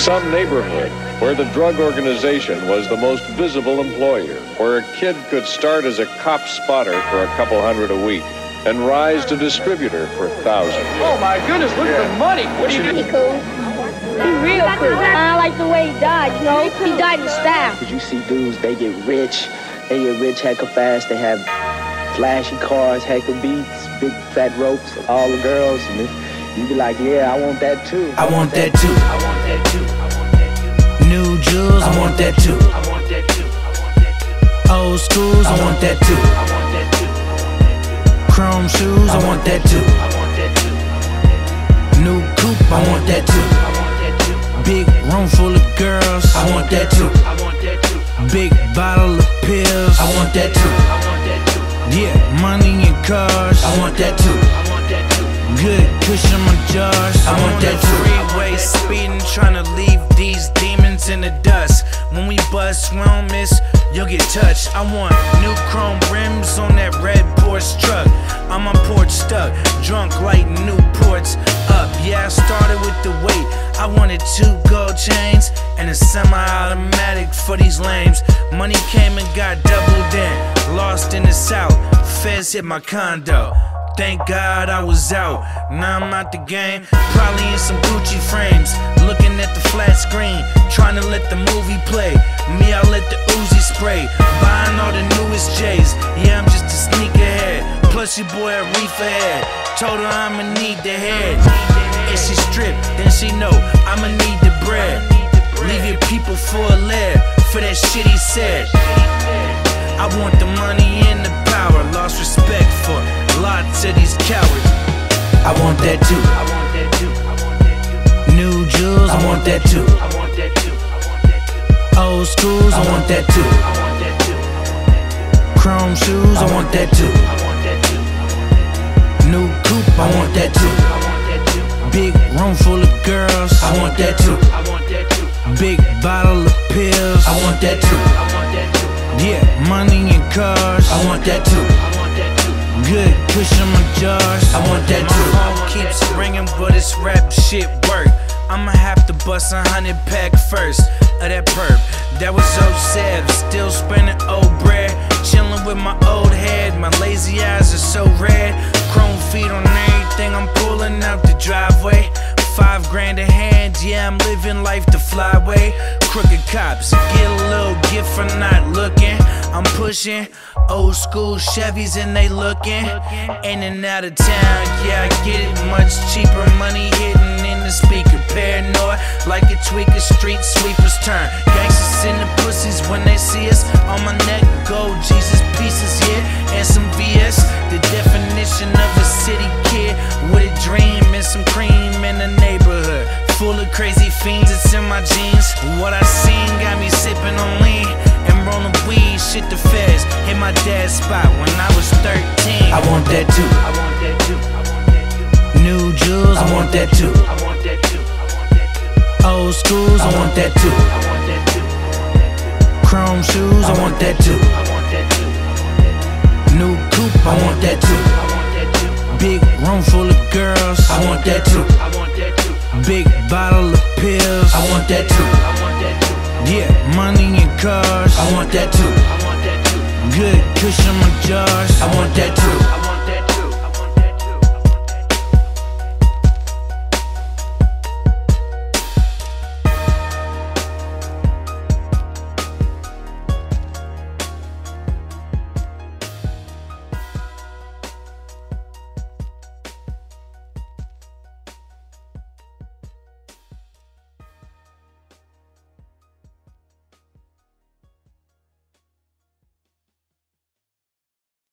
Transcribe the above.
Some neighborhood where the drug organization was the most visible employer, where a kid could start as a cop spotter for a couple $100 a week and rise to distributor for thousands. Oh my goodness, look at the money. What do you do? He cool. He real cool. I like the way he died, you know? He died in style. Cause you see dudes, they get rich hecka fast. They have flashy cars, hecka beats, big fat ropes, all the girls. And you be like, yeah, I want that too. I want that too. I want that too. I want that too. New jewels, I want that too. I want that too. I want that too. Old schools, I want that too. I want that too. Chrome shoes, I want that too. I want that too. New coupe, I want that too. I want that too. Big room full of girls, I want that too. I want that too. Big bottle of pills, I want that too. I want that too. Yeah, money and cars, I want that too. I want that too. Good cushion my jars, I want that too. Freeway speeding, trying to leave these demons in the dust. When we bust, we don't miss, you'll get touched. I want new chrome rims on that red Porsche truck. On my porch stuck, drunk like Newports up. Yeah, I started with the weight. I wanted 2 gold chains and a semi-automatic for these lames. Money came and got doubled in, lost in the south. Feds hit my condo. Thank God I was out, now I'm out the game. Probably in some Gucci frames, looking at the flat screen, trying to let the movie play. Me, I let the Uzi spray, buying all the newest J's. Yeah, I'm just a sneakerhead, plus your boy a reefer head. Told her I'ma need the head. If she strip, then she know I'ma need the bread. Leave your people for a lair, for that shit he said. I want the money and the power, lost respect for lots of these cowards. I want that too. I want that too. I want that too. New jewels, I want that too. I want that too. I want that too. Old schools, I want that too. I want that too. I want that too. Chrome shoes, I want that too. I want that too. I want that too. New coupe, I want that too. I want that too. Big room full of girls, I want that too. I want that too. Big bottle of pills, I want that too. I want that too. Yeah, money and cars, I want that too. I want that too. Good cushion my jars, I want that My too. phone keeps ringing, but it's rap shit work. I'ma have to bust 100 pack first of that perp. That was 07, still spending old bread. Chillin' with my old head, my lazy eyes are so red. Chrome feet on everything, I'm pulling out the driveway. 5 grand a hand, yeah, I'm living life the flyway. Crooked cops, get a little gift for not looking. I'm pushing old school Chevys and they looking. In and out of town, yeah, I get it much cheaper. Money hidden in the speaker. Paranoid, like a tweaker, street sweepers turn. Gangsters in the pussies when they see us. On my neck, gold Jesus pieces, yeah, and some VS. The definition of a city kid with a dream and some cream in the neighborhood. Full of crazy fiends, it's in my jeans. What I seen got me sipping on lean and rolling weed. Shit the feds hit my dad's spot when I was 13. I want that too. I want that too. I want that too. New jewels, I want that too. I want that too. I want that too. Old schools, I want that too. I want that too. I want that too. Chrome shoes, I want that too. I want that too. I want that too. New coupe, I want that too. I want that too. Big room full of girls, I want that too. I want that too. Big bottle of pills, I want that too. I want that too. Yeah, money and cars, I want that too. I want that too. Good cushion my jars, I want that too. I want